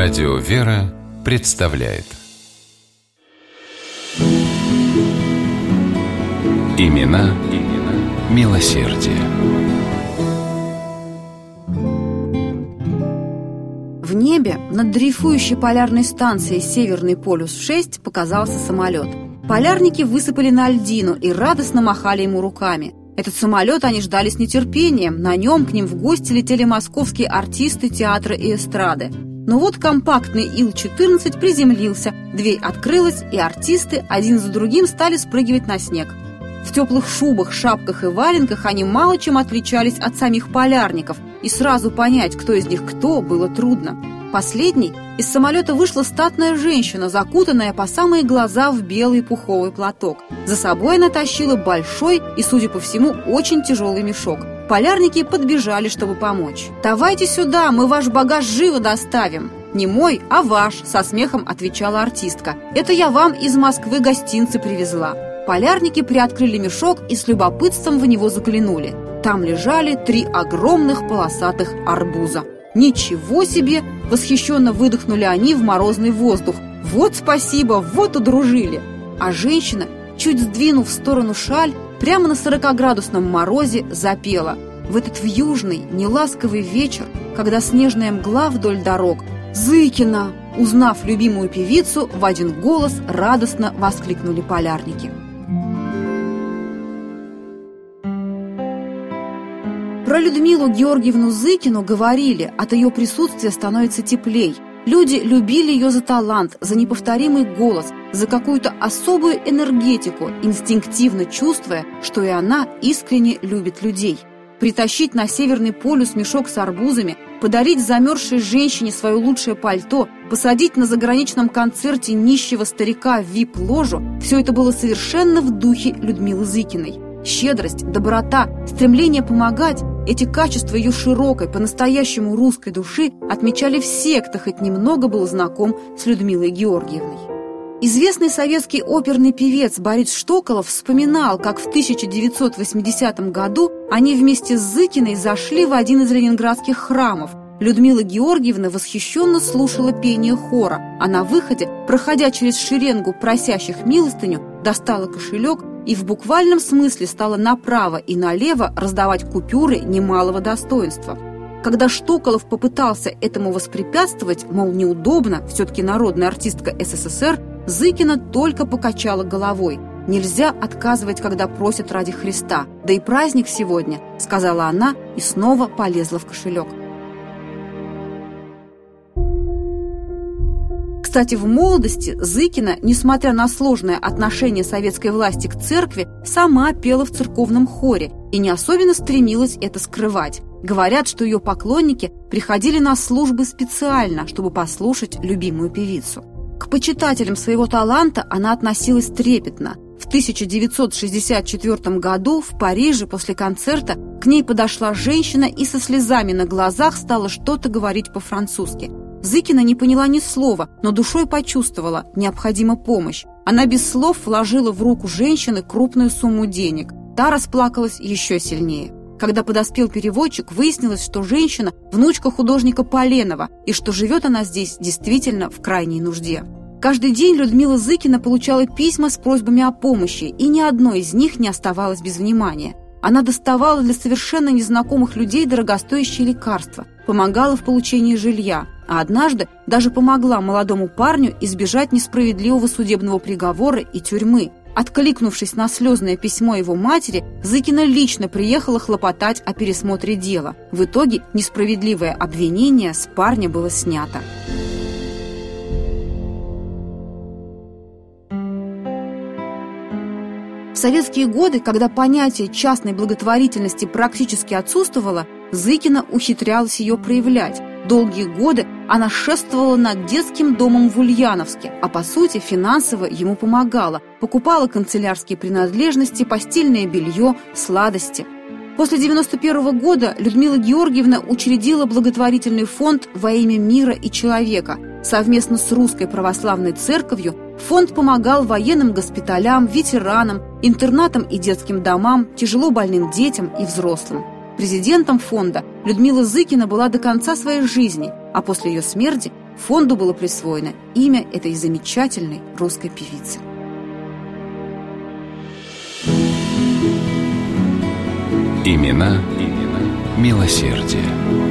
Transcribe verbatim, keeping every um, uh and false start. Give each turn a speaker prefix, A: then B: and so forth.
A: Радио «Вера» представляет Имена, имена милосердия.
B: В небе над дрейфующей полярной станцией «Северный полюс-шесть» показался самолет. Полярники высыпали на льдину и радостно махали ему руками. Этот самолет они ждали с нетерпением. На нем к ним в гости летели московские артисты театра и эстрады. Но вот компактный Ил четырнадцать приземлился, дверь открылась, и артисты один за другим стали спрыгивать на снег. В теплых шубах, шапках и валенках они мало чем отличались от самих полярников, и сразу понять, кто из них кто, было трудно. Последней из самолета вышла статная женщина, закутанная по самые глаза в белый пуховый платок. За собой она тащила большой и, судя по всему, очень тяжелый мешок. Полярники подбежали, чтобы помочь. «Давайте сюда, мы ваш багаж живо доставим». «Не мой, а ваш», — со смехом отвечала артистка. «Это я вам из Москвы гостинцы привезла». Полярники приоткрыли мешок и с любопытством в него заглянули. Там лежали три огромных полосатых арбуза. «Ничего себе!» – восхищенно выдохнули они в морозный воздух. «Вот спасибо, вот удружили!» А женщина, чуть сдвинув в сторону шаль, прямо на сорокаградусном морозе запела. В этот вьюжный, неласковый вечер, когда снежная мгла вдоль дорог, «Зыкина!» Узнав любимую певицу, в один голос радостно воскликнули полярники. Про Людмилу Георгиевну Зыкину говорили, от ее присутствия становится теплей. Люди любили ее за талант, за неповторимый голос, за какую-то особую энергетику, инстинктивно чувствуя, что и она искренне любит людей. Притащить на Северный полюс мешок с арбузами, подарить замерзшей женщине свое лучшее пальто, посадить на заграничном концерте нищего старика в вип-ложу – все это было совершенно в духе Людмилы Зыкиной. Щедрость, доброта, стремление помогать – эти качества ее широкой, по-настоящему русской души отмечали все, кто хоть немного был знаком с Людмилой Георгиевной. Известный советский оперный певец Борис Штоколов вспоминал, как в тысяча девятьсот восьмидесятом году они вместе с Зыкиной зашли в один из ленинградских храмов. Людмила Георгиевна восхищенно слушала пение хора, а на выходе, проходя через шеренгу просящих милостыню, достала кошелек и в буквальном смысле стала направо и налево раздавать купюры немалого достоинства. Когда Штоколов попытался этому воспрепятствовать, мол, неудобно, все-таки народная артистка СССР, Зыкина только покачала головой. «Нельзя отказывать, когда просят ради Христа. Да и праздник сегодня», — сказала она и снова полезла в кошелек. Кстати, в молодости Зыкина, несмотря на сложное отношение советской власти к церкви, сама пела в церковном хоре и не особенно стремилась это скрывать. Говорят, что ее поклонники приходили на службы специально, чтобы послушать любимую певицу. К почитателям своего таланта она относилась трепетно. В тысяча девятьсот шестьдесят четвёртом году в Париже после концерта к ней подошла женщина и со слезами на глазах стала что-то говорить по-французски. Зыкина не поняла ни слова, но душой почувствовала – необходима помощь. Она без слов вложила в руку женщины крупную сумму денег. Та расплакалась еще сильнее. Когда подоспел переводчик, выяснилось, что женщина – внучка художника Поленова, и что живет она здесь действительно в крайней нужде. Каждый день Людмила Зыкина получала письма с просьбами о помощи, и ни одно из них не оставалось без внимания. Она доставала для совершенно незнакомых людей дорогостоящие лекарства, помогала в получении жилья, а однажды даже помогла молодому парню избежать несправедливого судебного приговора и тюрьмы. Откликнувшись на слезное письмо его матери, Зыкина лично приехала хлопотать о пересмотре дела. В итоге несправедливое обвинение с парня было снято. В советские годы, когда понятие частной благотворительности практически отсутствовало, Зыкина ухитрялась ее проявлять. Долгие годы она шествовала над детским домом в Ульяновске, а по сути финансово ему помогала, покупала канцелярские принадлежности, постельное белье, сладости. После девяносто первого года Людмила Георгиевна учредила благотворительный фонд «Во имя мира и человека». Совместно с Русской православной церковью фонд помогал военным госпиталям, ветеранам, интернатам и детским домам, тяжело больным детям и взрослым. Президентом фонда Людмила Зыкина была до конца своей жизни, а после ее смерти фонду было присвоено имя этой замечательной русской певицы.
A: Имена, имена милосердия.